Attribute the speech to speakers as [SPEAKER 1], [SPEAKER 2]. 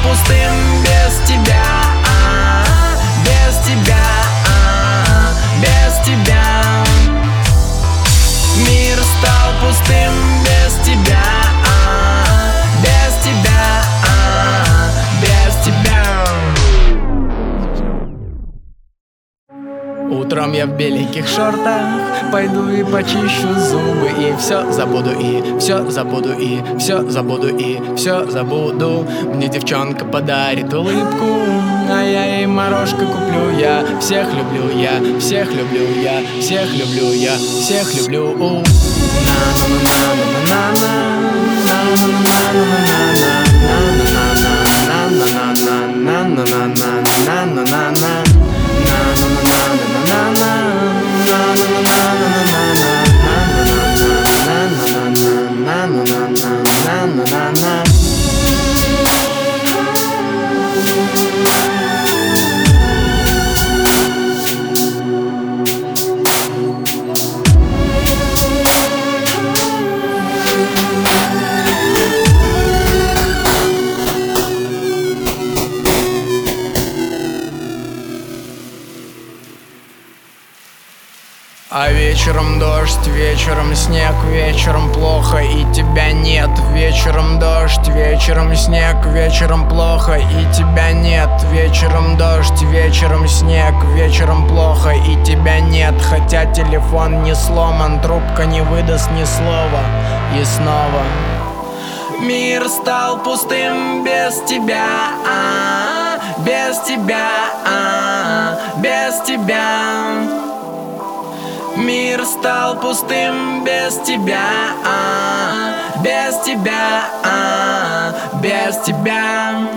[SPEAKER 1] пустым без тебя, без тебя, без тебя. Мир стал пустым без тебя, без тебя, без тебя. Утром я в беленьких шортах пойду и почищу зубы, и все забуду, и все забуду, и все забуду, и все забуду. Мне девчонка подарит улыбку, а я ей морожка куплю. Я всех люблю, я всех люблю, я всех люблю, я всех люблю. А вечером дождь, вечером снег, вечером плохо и тебя нет. Вечером дождь, вечером снег, вечером плохо и тебя нет. Вечером дождь, вечером снег, вечером плохо и тебя нет. Хотя телефон не сломан, трубка не выдаст ни слова. И снова мир стал пустым без тебя, без тебя, без тебя. Мир стал пустым без тебя, без тебя, без тебя.